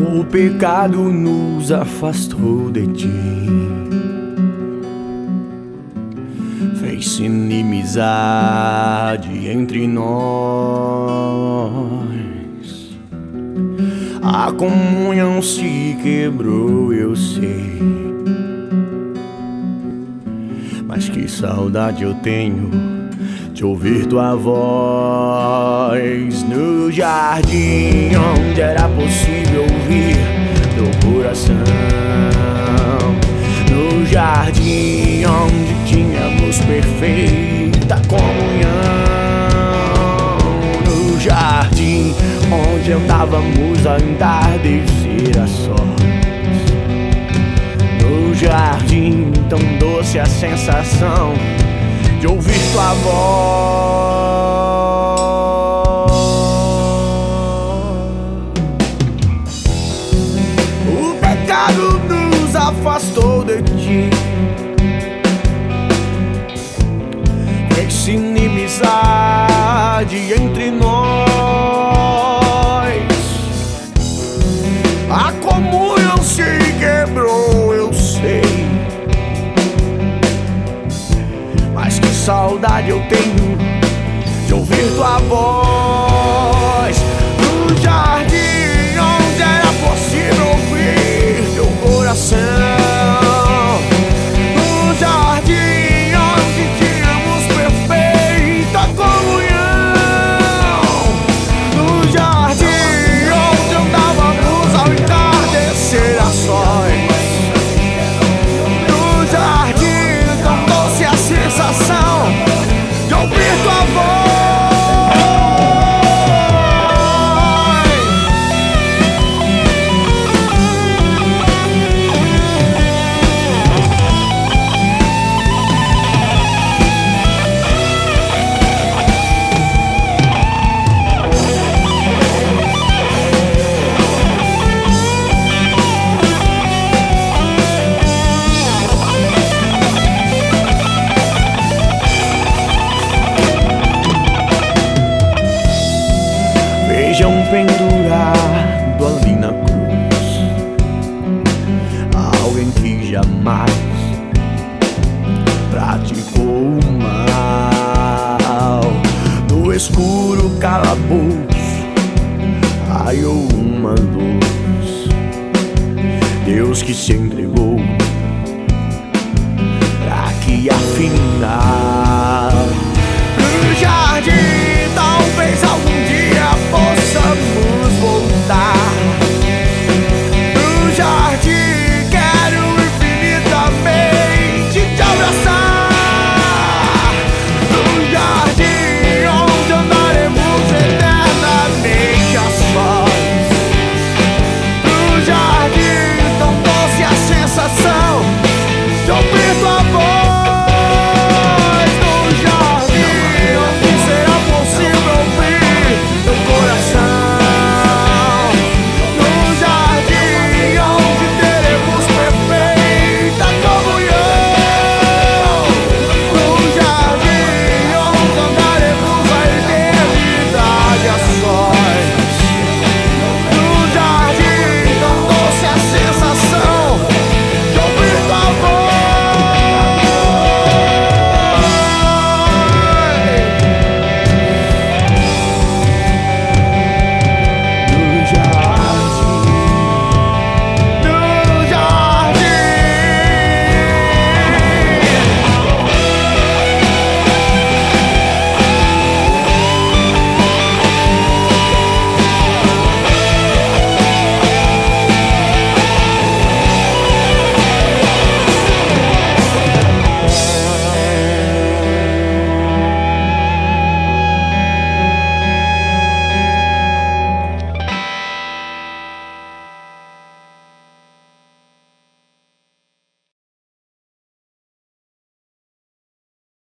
O pecado nos afastou de ti, fez inimizade entre nós. A comunhão se quebrou, eu sei, mas que saudade eu tenho de ouvir tua voz no jardim, onde era possível ouvir teu coração. No jardim, onde tínhamos perfeita comunhão. No jardim, onde andávamos a entardecer a sós. No jardim, tão doce a sensação de ouvir tua voz. O pecado nos afastou de ti, fez inimizade entre nós. A comunhão se quebrou, eu sei, mas que saudade eu tenho de ouvir tua voz. No jardim, onde era possível ouvir teu coração. No jardim, onde tínhamos perfeita comunhão. No jardim, onde andávamos ao entardecer a sós. No jardim, tão doce a sensação de ouvir tua voz. Vejam pendurado ali na cruz alguém que jamais praticou o mal. No escuro calabouço raiou uma luz, Deus que se entregou